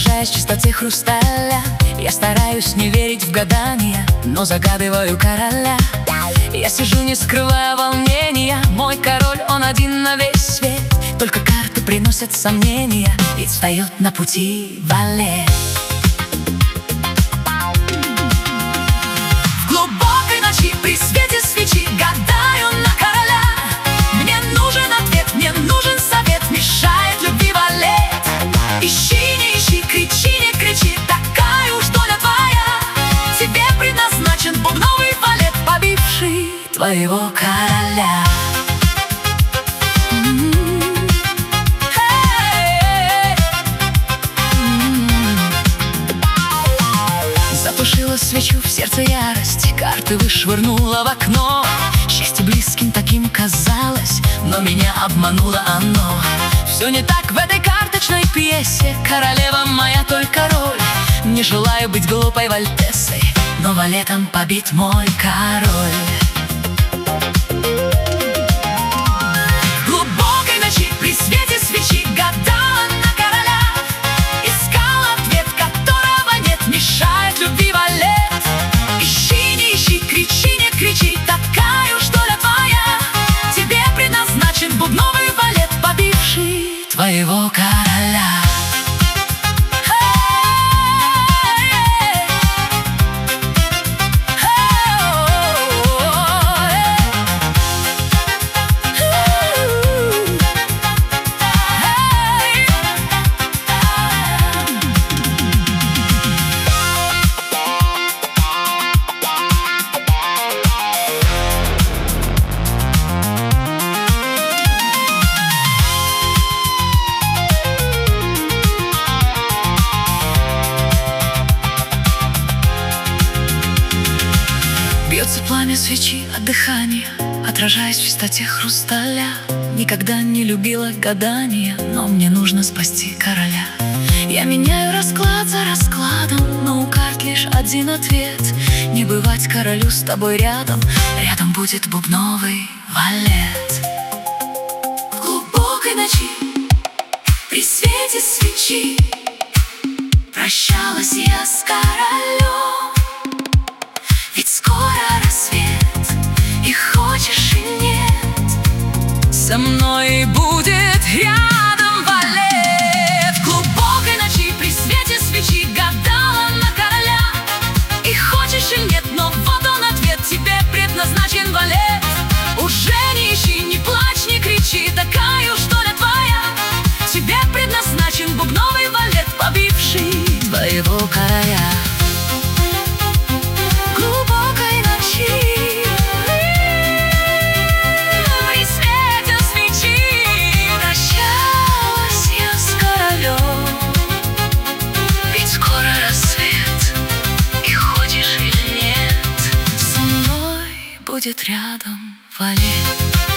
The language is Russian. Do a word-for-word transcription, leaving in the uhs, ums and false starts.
Отражаясь в чистоте хрусталя, я стараюсь не верить в гадания, но загадываю короля. Я сижу, не скрывая волнения. Мой король, он один на весь свет. Только карты приносят сомнения, и встает на пути валет. В глубокой ночи при свете свечи гадаю на короля. Мне нужен ответ, мне нужен совет, мешает любви валет. Ищи, не ищи, кричи, не кричи, такая уж доля твоя. Тебе предназначен бубновый валет, побивший твоего короля. Затушила свечу, в сердце ярость, карты вышвырнула в окно. Счастье близким таким казалось, но меня обмануло оно. Все не так в этой карточной пьесе, королева моя только роль. Не желаю быть глупой вальтессой, но валетом побит мой король. В глубокой ночи при свете свечи гадала на короля. Искала ответ, которого нет, мешает любви валет. Ищи, не ищи, кричи, не кричи, такая уж доля твоя. Тебе предназначен бубновый валет, побивший твоего короля. Бьется пламя свечи от дыхания, отражаясь в чистоте хрусталя. Никогда не любила гадания, но мне нужно спасти короля. Я меняю расклад за раскладом, но у карт лишь один ответ: не бывать королю с тобой рядом. Рядом будет бубновый валет. В глубокой ночи при свете свечи прощалась я с королем. Ведь скоро рассвет, и хочешь и нет, со мной будет рядом валет. В глубокой ночи при свете свечи гадала на короля. И хочешь и нет, но вот он ответ: тебе предназначен валет. Уже не ищи, не плачь, не кричи, такая уж доля твоя. Тебе предназначен бубновый валет, побивший твоего короля. Будет рядом валет.